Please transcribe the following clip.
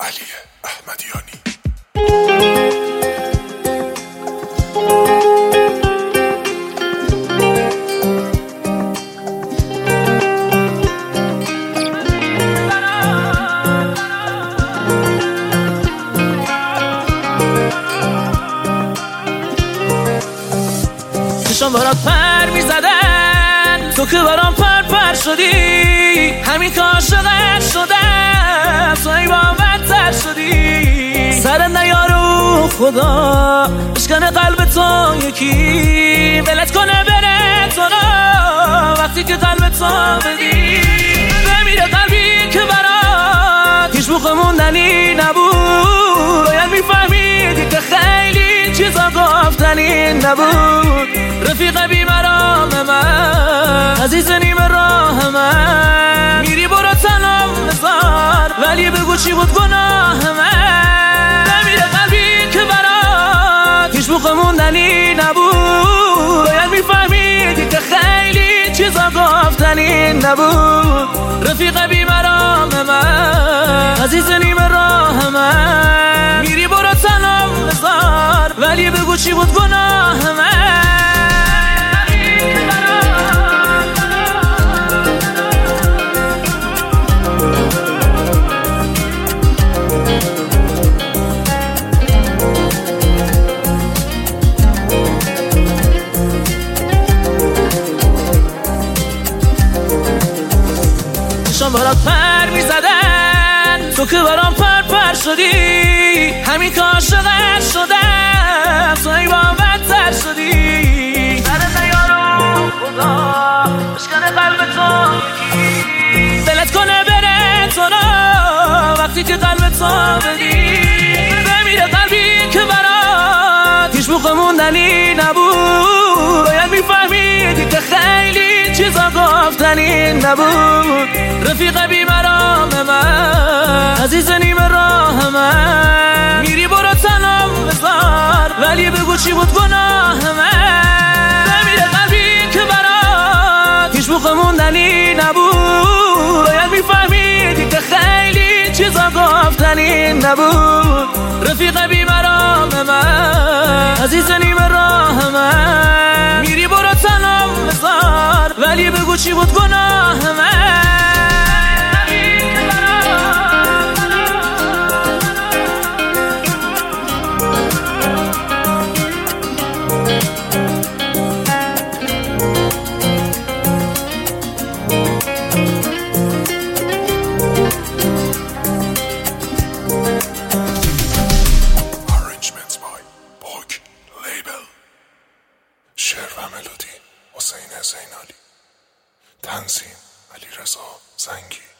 علی احمدیانی. چشم برات پر میزدن، تو که برام پر شدی، همین که عاشقت شدم، تو ای با بدتر شدی. سرت نیارو خدا بشکنه قلب تو یکی، ولت کنه بره تو را وقتی که قلب تو بدی. بمیره قلبی که برات هیچ موقع موندنی نبود، باید میفهمیدی که خیلی چیزا گفتنی نبود. رفیق بیمرام من، عزیز نیم راه من، میری برو تنم بذار، ولی بگو چی بود گناه من. نمیره قلبی که برات هیچ موقع موندنی نبود، باید میفهمیدی که خیلی چیزا گفتنی نبود. رفیق بیمرام من، عزیز نیم راه من، میری برو تنم بذار، ولی بگو چی بود گناه من. چشم برات پر میزدن، تو که برام پر شدی، همین که عاشقت شدم، تو ای با بدتر شدی. سرت نیارو خدا بشکنه قلب تو یکی، ولت کنه بره تو را وقتی که قلب تو بدی. بمیره قلبی که برات هیچ موقع موندنی نبود، باید میفهمیدی که خیلی چیزا گفتنی نبود. رفیق بیمرام من، عزیز نیم راه من، میری برو تنم بذار، ولی بگو چی بود گناه من. بمیره قلبی که برات هیچ موقع موندنی نبود، باید میفهمیدی که خیلی چیزا گفتنی نبود. رفیق بیمرام من، عزیز نیم راه من، میری برو تنم بذار، ولی بگو چی بود گناه من. شعر و ملودی حسین زینالی، تنظیم علیرضا زنگی.